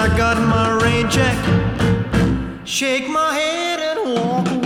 I got my rain check, shake my head and walk